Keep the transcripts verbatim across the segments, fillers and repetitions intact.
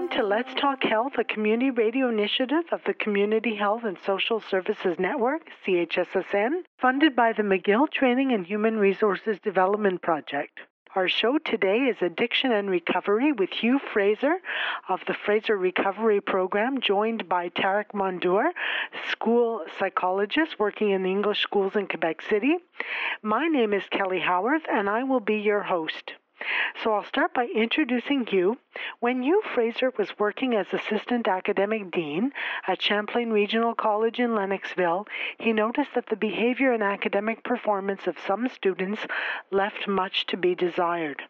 to Let's Talk Health, a community radio initiative of the Community Health and Social Services Network, C H S S N, funded by the McGill Training and Human Resources Development Project. Our show today is Addiction and Recovery with Hugh Fraser of the Fraser Recovery Program, joined by Tarek Mondour, school psychologist working in the English schools in Quebec City. My name is Kelly Howarth, and I will be your host. So I'll start by introducing Hugh. When Hugh Fraser was working as Assistant Academic Dean at Champlain Regional College in Lennoxville, he noticed that the behavior and academic performance of some students left much to be desired.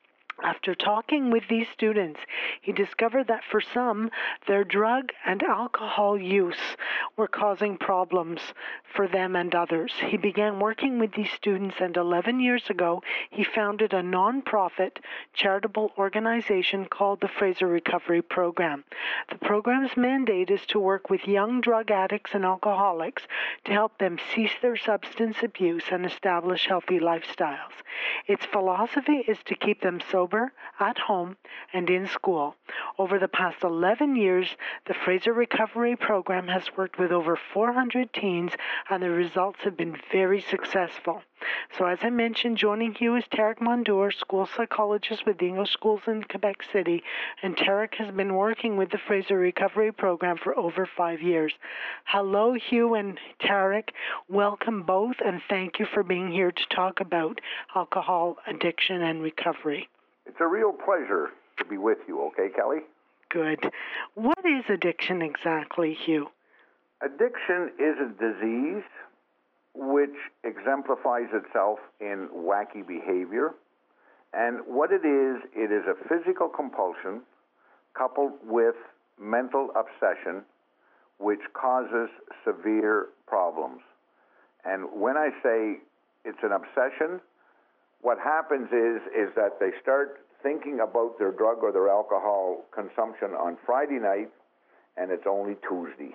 After talking with these students, he discovered that for some, their drug and alcohol use were causing problems for them and others. He began working with these students, and eleven years ago, he founded a nonprofit charitable organization called the Fraser Recovery Program. The program's mandate is to work with young drug addicts and alcoholics to help them cease their substance abuse and establish healthy lifestyles. Its philosophy is to keep them sober, at home, and in school. Over the past eleven years, the Fraser Recovery Program has worked with over four hundred teens, and the results have been very successful. So as I mentioned, joining Hugh is Tarek Mondour, school psychologist with the English schools in Quebec City, and Tarek has been working with the Fraser Recovery Program for over five years. Hello, Hugh and Tarek. Welcome both, and thank you for being here to talk about alcohol addiction and recovery. It's a real pleasure to be with you, okay, Kelly? Good. What is addiction exactly, Hugh? Addiction is a disease which exemplifies itself in wacky behavior. And what it is, it is a physical compulsion coupled with mental obsession, which causes severe problems. And when I say it's an obsession, what happens is, is that they start thinking about their drug or their alcohol consumption on Friday night, and it's only Tuesday.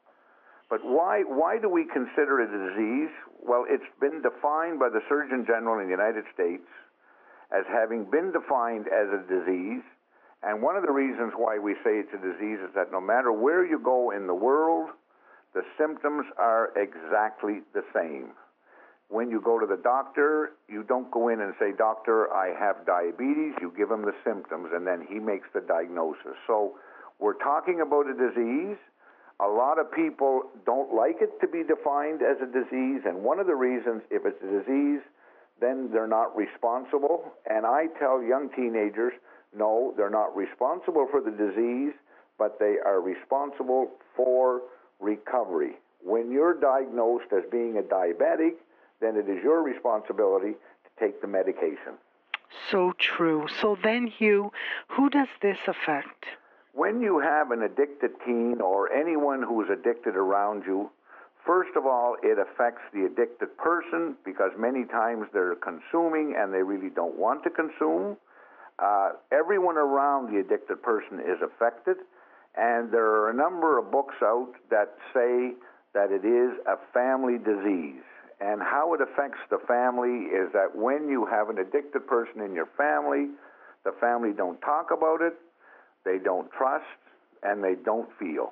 But why, why do we consider it a disease? Well, it's been defined by the Surgeon General in the United States as having been defined as a disease. And one of the reasons why we say it's a disease is that no matter where you go in the world, the symptoms are exactly the same. When you go to the doctor, you don't go in and say, "Doctor, I have diabetes." You give him the symptoms, and then he makes the diagnosis. So we're talking about a disease. A lot of people don't like it to be defined as a disease, and one of the reasons, if it's a disease, then they're not responsible. And I tell young teenagers, no, they're not responsible for the disease, but they are responsible for recovery. When you're diagnosed as being a diabetic, then it is your responsibility to take the medication. So true. So then, Hugh, who does this affect? When you have an addicted teen or anyone who is addicted around you, first of all, it affects the addicted person because many times they're consuming and they really don't want to consume. Uh, everyone around the addicted person is affected, and there are a number of books out that say that it is a family disease. And how it affects the family is that when you have an addicted person in your family, the family don't talk about it, they don't trust, and they don't feel.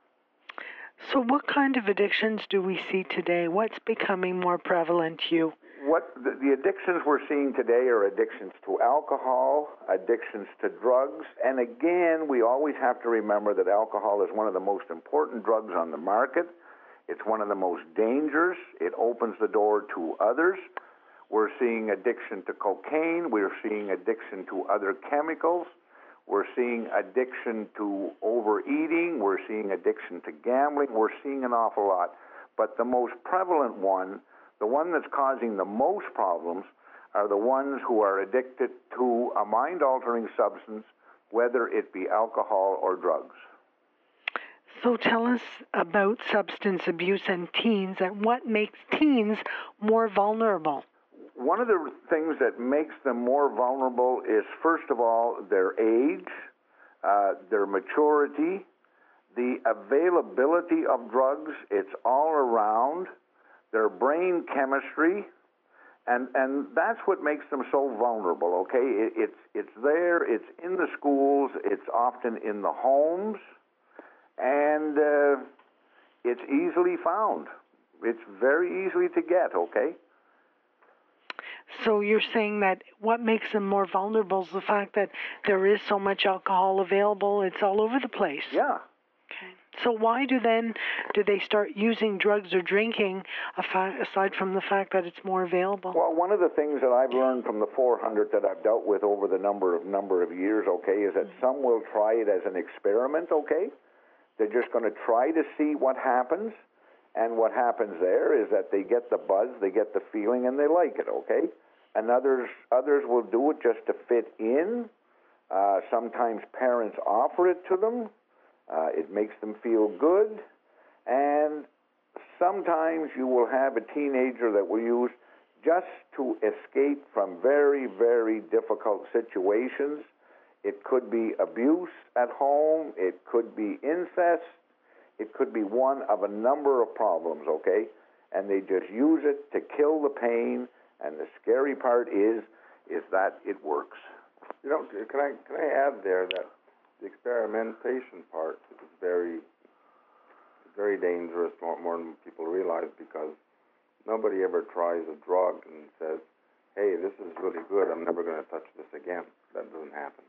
So what kind of addictions do we see today? What's becoming more prevalent, Hugh? What the, the addictions we're seeing today are addictions to alcohol, addictions to drugs, and again, we always have to remember that alcohol is one of the most important drugs on the market. It's one of the most dangerous. It opens the door to others. We're seeing addiction to cocaine. We're seeing addiction to other chemicals. We're seeing addiction to overeating. We're seeing addiction to gambling. We're seeing an awful lot. But the most prevalent one, the one that's causing the most problems, are the ones who are addicted to a mind-altering substance, whether it be alcohol or drugs. So tell us about substance abuse and teens, and what makes teens more vulnerable. One of the things that makes them more vulnerable is, first of all, their age, uh, their maturity, the availability of drugs. It's all around, their brain chemistry, And and that's what makes them so vulnerable, okay? It, it's it's there, it's in the schools, it's often in the homes, and uh, it's easily found. It's very easily to get, okay? So you're saying that what makes them more vulnerable is the fact that there is so much alcohol available, it's all over the place. Yeah. Okay. So why do then do they start using drugs or drinking aside from the fact that it's more available? Well, one of the things that I've learned from the four hundred that I've dealt with over the number of number of years, okay, is that mm-hmm. some will try it as an experiment, okay? They're just going to try to see what happens, and what happens there is that they get the buzz, they get the feeling, and they like it, okay? And others others will do it just to fit in. Uh, sometimes parents offer it to them. Uh, it makes them feel good, and sometimes you will have a teenager that will use just to escape from very, very difficult situations. It could be abuse at home, it could be incest, it could be one of a number of problems, okay? And they just use it to kill the pain, and the scary part is, is that it works. You know, can I, can I add there that the experimentation part is very, very dangerous, more, more than people realize, because nobody ever tries a drug and says, hey, this is really good, I'm never going to touch this again. That doesn't happen.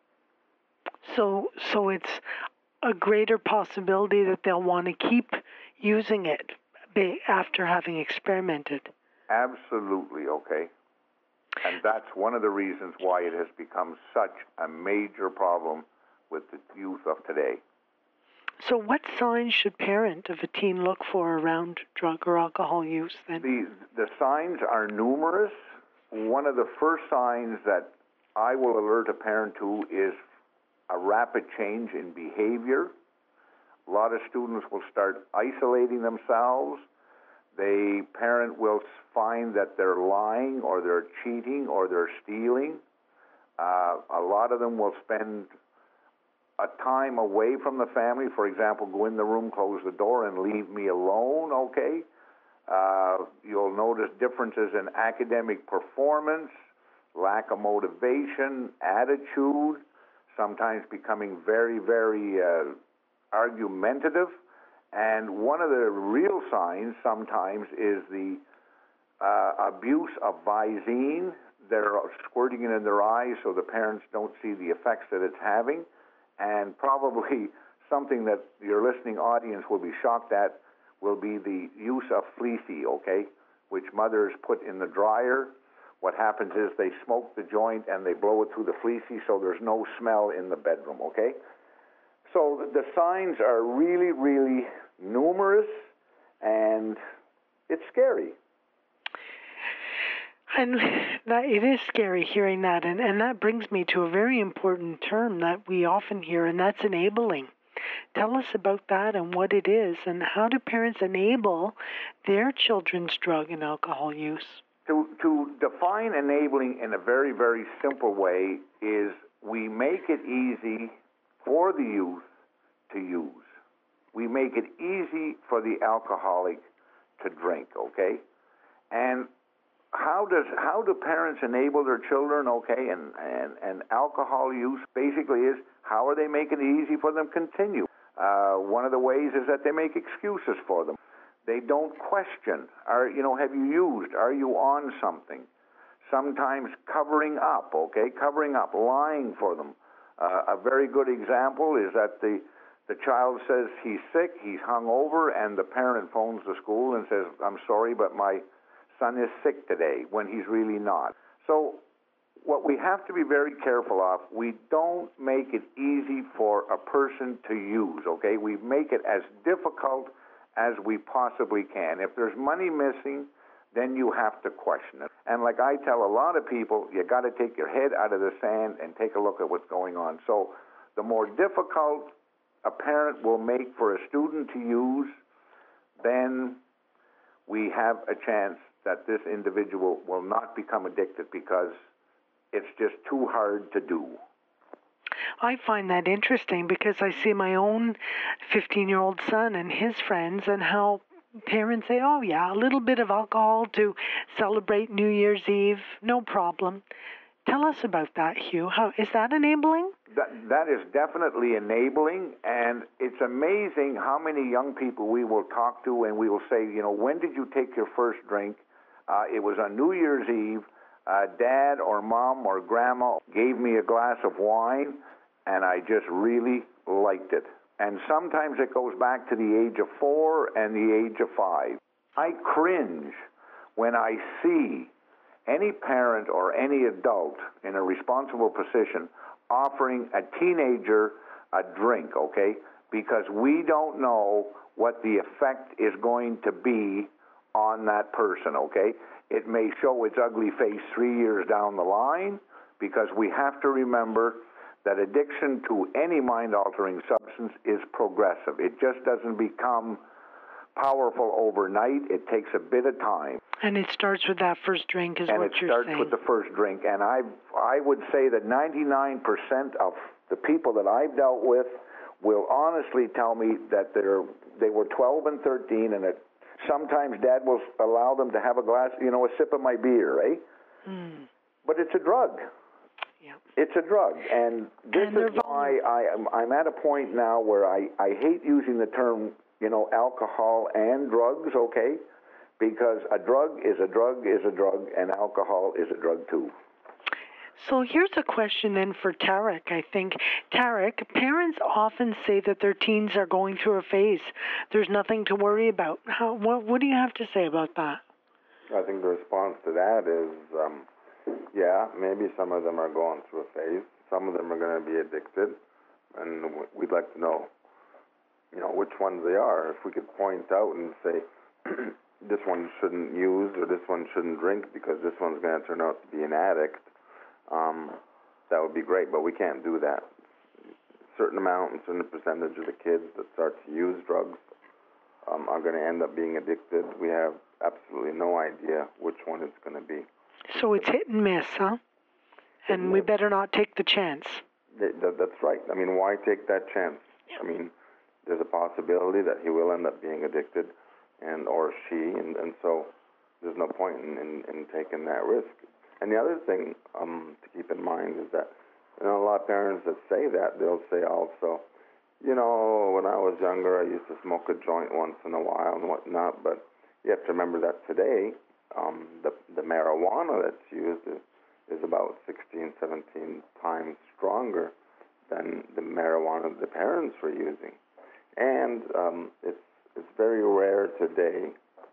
So, so it's a greater possibility that they'll want to keep using it after having experimented. Absolutely, okay. And that's one of the reasons why it has become such a major problem with the youth of today. So what signs should parent of a teen look for around drug or alcohol use then? The, the signs are numerous. One of the first signs that I will alert a parent to is a rapid change in behavior. A lot of students will start isolating themselves. The parent will find that they're lying or they're cheating or they're stealing. Uh, a lot of them will spend a time away from the family. For example, go in the room, close the door, and leave me alone, okay? Uh, you'll notice differences in academic performance, lack of motivation, attitude, sometimes becoming very, very uh, argumentative. And one of the real signs sometimes is the uh, abuse of Visine. They're squirting it in their eyes so the parents don't see the effects that it's having. And probably something that your listening audience will be shocked at will be the use of Fleecy, okay, which mothers put in the dryer. What happens is they smoke the joint and they blow it through the Fleecy so there's no smell in the bedroom, okay? So the signs are really, really numerous, and it's scary. And that, it is scary hearing that, and, and that brings me to a very important term that we often hear, and that's enabling. Tell us about that and what it is, and how do parents enable their children's drug and alcohol use? To, to define enabling in a very, very simple way is we make it easy for the youth to use. We make it easy for the alcoholic to drink, okay? And how does how do parents enable their children, okay? And, and, and alcohol use basically is how are they making it easy for them to continue? Uh, one of the ways is that they make excuses for them. They don't question. Are you know? Have you used? Are you on something? Sometimes covering up, okay? Covering up, lying for them. Uh, a very good example is that the the child says he's sick, he's hungover, and the parent phones the school and says, "I'm sorry, but my son is sick today," when he's really not. So what we have to be very careful of, we don't make it easy for a person to use, okay? We make it as difficult as we possibly can. If there's money missing, then you have to question it. And like I tell a lot of people, you got to take your head out of the sand and take a look at what's going on. So the more difficult a parent will make for a student to use, then we have a chance that this individual will not become addicted because it's just too hard to do. I find that interesting because I see my own fifteen-year-old son and his friends and how parents say, oh, yeah, a little bit of alcohol to celebrate New Year's Eve, no problem. Tell us about that, Hugh. How is that enabling? That, that is definitely enabling, and it's amazing how many young people we will talk to, and we will say, you know, when did you take your first drink? Uh, it was on New Year's Eve. Uh, Dad or Mom or Grandma gave me a glass of wine, and I just really liked it. And sometimes it goes back to the age of four and the age of five. I cringe when I see any parent or any adult in a responsible position offering a teenager a drink, okay? Because we don't know what the effect is going to be on that person, okay? It may show its ugly face three years down the line, because we have to remember that addiction to any mind-altering substance is progressive. It just doesn't become powerful overnight. It takes a bit of time. And it starts with that first drink, is and what you're saying. And it starts with the first drink. And I I would say that ninety-nine percent of the people that I've dealt with will honestly tell me that they're they were twelve and thirteen, and it, sometimes Dad will allow them to have a glass, you know, a sip of my beer, right? Mm. But it's a drug. Yeah. It's a drug. And this and is why I, I'm, I'm at a point now where I, I hate using the term, you know, alcohol and drugs, okay? Because a drug is a drug is a drug, and alcohol is a drug too. So here's a question then for Tarek, I think. Tarek, parents often say that their teens are going through a phase. There's nothing to worry about. How, what, what do you have to say about that? I think the response to that is, um, yeah, maybe some of them are going through a phase. Some of them are going to be addicted, and we'd like to know, you know, which ones they are. If we could point out and say, this one shouldn't use or this one shouldn't drink because this one's going to turn out to be an addict, um, that would be great, but we can't do that. A certain amount and certain percentage of the kids that start to use drugs um, are going to end up being addicted. We have absolutely no idea which one it's going to be. So it's hit and miss, huh? And we better not take the chance. That, that, that's right. I mean, why take that chance? Yeah. I mean, there's a possibility that he will end up being addicted, and or she, and, and so there's no point in, in, in taking that risk. And the other thing um, to keep in mind is that, you know, a lot of parents that say that, they'll say also, you know, when I was younger, I used to smoke a joint once in a while and whatnot, but you have to remember that today, um, the, the marijuana that's used is, is about sixteen, seventeen times stronger than the marijuana the parents were using. And um, it's it's very rare today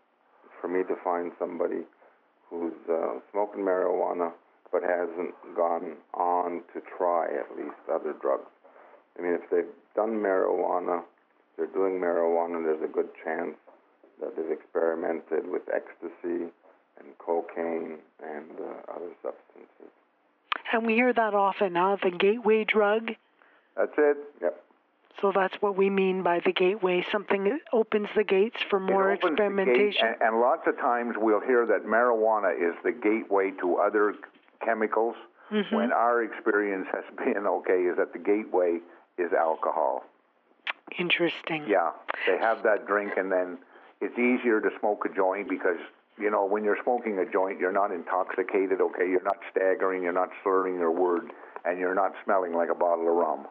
for me to find somebody who's uh, smoking marijuana but hasn't gone on to try at least other drugs. I mean, if they've done marijuana, they're doing marijuana, there's a good chance that they've experimented with ecstasy and cocaine and uh, other substances. And we hear that often, huh? The gateway drug. That's it. Yep. So that's what we mean by the gateway, something that opens the gates for more experimentation. And, and lots of times we'll hear that marijuana is the gateway to other chemicals, mm-hmm. when our experience has been, okay, is that the gateway is alcohol. Interesting. Yeah, they have that drink, and then it's easier to smoke a joint because, you know, when you're smoking a joint, you're not intoxicated, okay? You're not staggering, you're not slurring your word, and you're not smelling like a bottle of rum.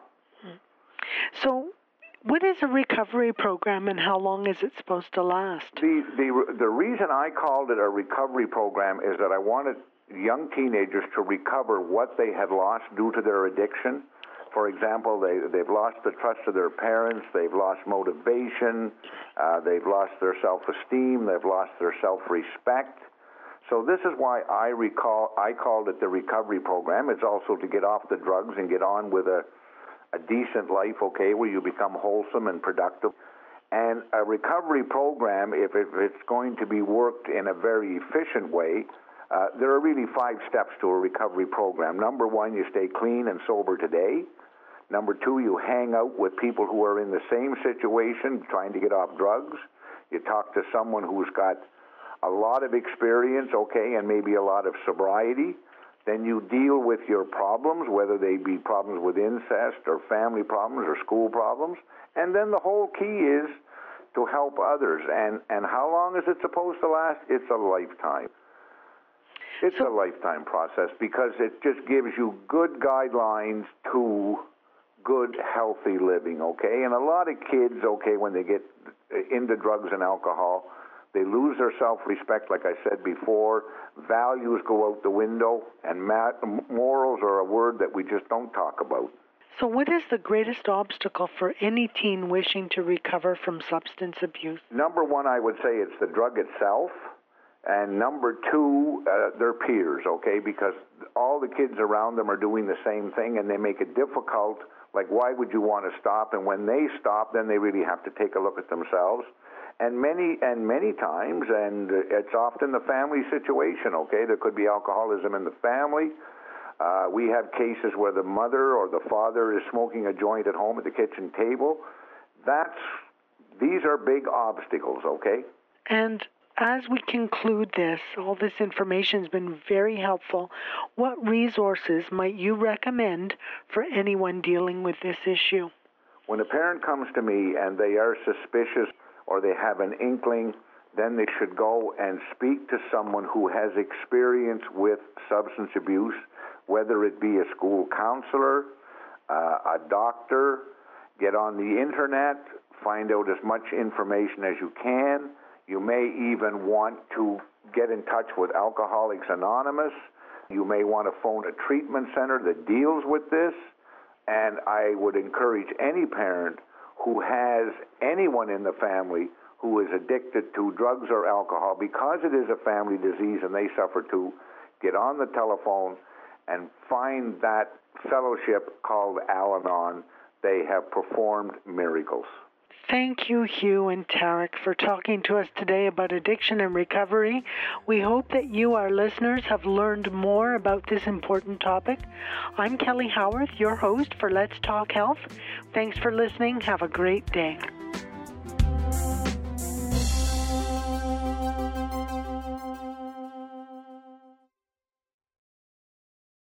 So what is a recovery program, and how long is it supposed to last? The, the, the reason I called it a recovery program is that I wanted young teenagers to recover what they had lost due to their addiction. For example, they, they've lost the trust of their parents, they've lost motivation, uh, they've lost their self-esteem, they've lost their self-respect. So this is why I recall I called it the recovery program. It's also to get off the drugs and get on with a, a decent life, okay, where you become wholesome and productive. And a recovery program, if, if it's going to be worked in a very efficient way, uh, there are really five steps to a recovery program. Number one, you stay clean and sober today. Number two, you hang out with people who are in the same situation, trying to get off drugs. You talk to someone who's got a lot of experience, okay, and maybe a lot of sobriety. Then you deal with your problems, whether they be problems with incest or family problems or school problems. And then the whole key is to help others. And, and how long is it supposed to last? It's a lifetime. It's so, a lifetime process because it just gives you good guidelines to good, healthy living, okay? And a lot of kids, okay, when they get into drugs and alcohol, they lose their self-respect, like I said before. Values go out the window, and morals are a word that we just don't talk about. So what is the greatest obstacle for any teen wishing to recover from substance abuse? Number one, I would say it's the drug itself. And number two, uh, their peers, okay? Because all the kids around them are doing the same thing, and they make it difficult. Like, why would you want to stop? And when they stop, then they really have to take a look at themselves. And many and many times, and it's often the family situation, okay? There could be alcoholism in the family. Uh, we have cases where the mother or the father is smoking a joint at home at the kitchen table. That's, these are big obstacles, okay? And as we conclude this, all this information has been very helpful. What resources might you recommend for anyone dealing with this issue? When a parent comes to me and they are suspicious or they have an inkling, then they should go and speak to someone who has experience with substance abuse, whether it be a school counselor, uh, a doctor. Get on the internet, find out as much information as you can. You may even want to get in touch with Alcoholics Anonymous. You may want to phone a treatment center that deals with this. And I would encourage any parent who has anyone in the family who is addicted to drugs or alcohol, because it is a family disease and they suffer too, get on the telephone and find that fellowship called Al-Anon. They have performed miracles. Thank you, Hugh and Tarek, for talking to us today about addiction and recovery. We hope that you, our listeners, have learned more about this important topic. I'm Kelly Howarth, your host for Let's Talk Health. Thanks for listening. Have a great day.